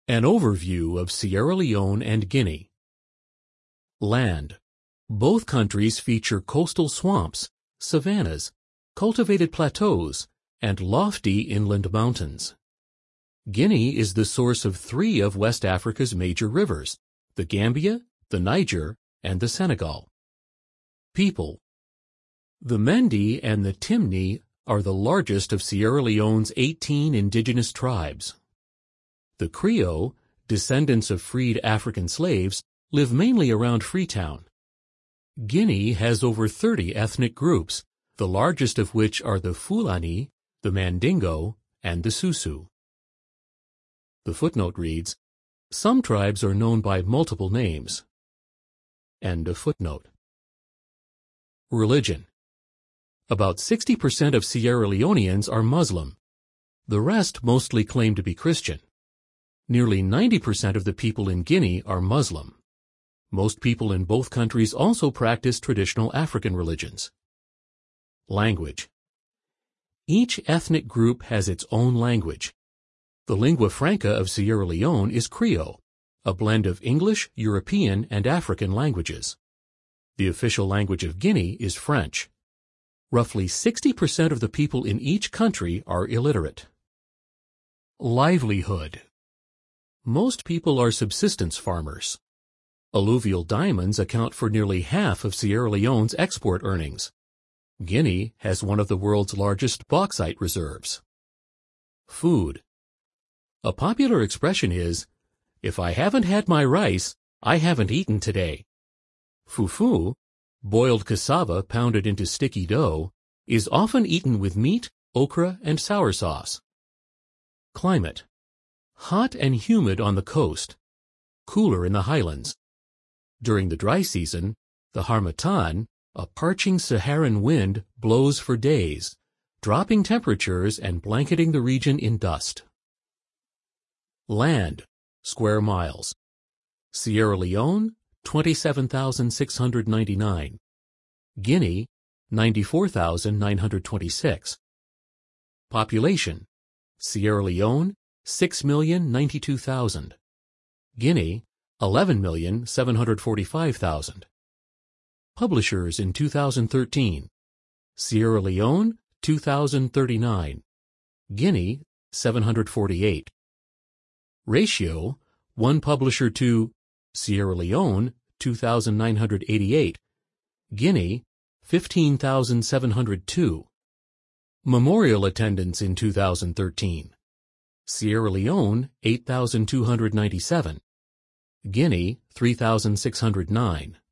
An overview of Sierra Leone and Guinea. Land. Both countries feature coastal swamps, savannas, cultivated plateaus, and lofty inland mountains. Guinea is the source of three of West Africa's major rivers, the Gambia, the Niger, and the Senegal. People. The Mende and the Timni are the largest of Sierra Leone's 18 indigenous tribes. The Creole, descendants of freed African slaves, live mainly around Freetown. Guinea has over 30 ethnic groups, the largest of which are the Fulani, the Mandingo, and the Susu. The footnote reads, "Some tribes are known by multiple names." End of footnote. Religion. About 60% of Sierra Leoneans are Muslim. The rest mostly claim to be Christian. Nearly 90% of the people in Guinea are Muslim. Most people in both countries also practice traditional African religions. Language. Each ethnic group has its own language. The lingua franca of Sierra Leone is Creole, a blend of English, European, and African languages. The official language of Guinea is French. Roughly 60% of the people in each country are illiterate. Livelihood. Most people are subsistence farmers. Alluvial diamonds account for nearly half of Sierra Leone's export earnings. Guinea has one of the world's largest bauxite reserves. Food. A popular expression is, "If I haven't had my rice, I haven't eaten today." Fufu, boiled cassava pounded into sticky dough, is often eaten with meat, okra, and sour sauce. Climate. Hot and humid on the coast. Cooler in the highlands. During the dry season, the harmattan, a parching Saharan wind, blows for days, dropping temperatures and blanketing the region in dust. Land, square miles. Sierra Leone, 27,699. Guinea, 94,926. Population. Sierra Leone, 6,092,000. Guinea, 11,745,000. Publishers in 2013. Sierra Leone, 2,039. Guinea, 748. Ratio, 1 publisher to Sierra Leone, 2,988. Guinea, 15,702. Memorial attendance in 2013. Sierra Leone, 8,297. Guinea, 3,609.